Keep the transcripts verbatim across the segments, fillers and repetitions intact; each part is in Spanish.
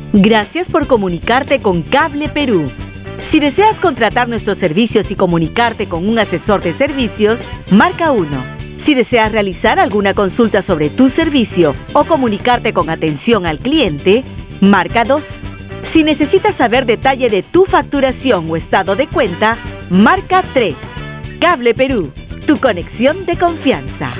Gracias por comunicarte con Cable Perú. Si deseas contratar nuestros servicios y comunicarte con un asesor de servicios, marca uno. Si deseas realizar alguna consulta sobre tu servicio o comunicarte con atención al cliente, marca dos. Si necesitas saber detalle de tu facturación o estado de cuenta, marca tres. Cable Perú, tu conexión de confianza.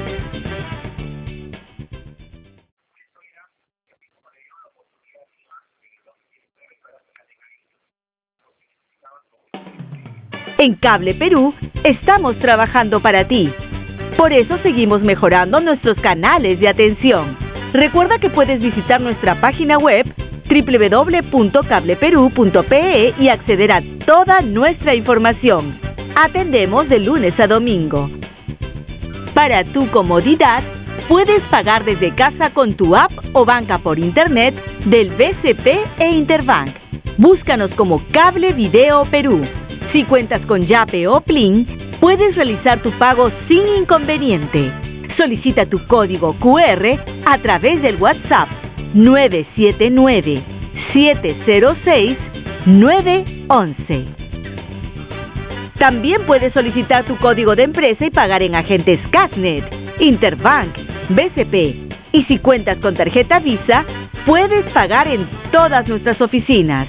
En Cable Perú estamos trabajando para ti. Por eso seguimos mejorando nuestros canales de atención. Recuerda que puedes visitar nuestra página web doble u doble u doble u punto cable perú punto pe e y acceder a toda nuestra información. Atendemos de lunes a domingo. Para tu comodidad, puedes pagar desde casa con tu app o banca por internet del B C P e Interbank. Búscanos como Cable Video Perú. Si cuentas con Yape o Plin, puedes realizar tu pago sin inconveniente. Solicita tu código cu erre a través del WhatsApp nueve siete nueve, siete cero seis, nueve once. También puedes solicitar tu código de empresa y pagar en agentes Casnet, Interbank, B C P. Y si cuentas con tarjeta Visa, puedes pagar en todas nuestras oficinas.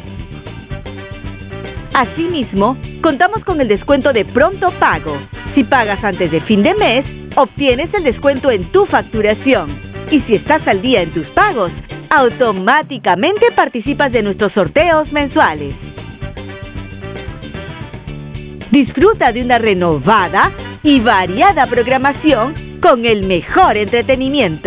Asimismo, contamos con el descuento de pronto pago. Si pagas antes de fin de mes, obtienes el descuento en tu facturación. Y si estás al día en tus pagos, automáticamente participas de nuestros sorteos mensuales. Disfruta de una renovada y variada programación con el mejor entretenimiento.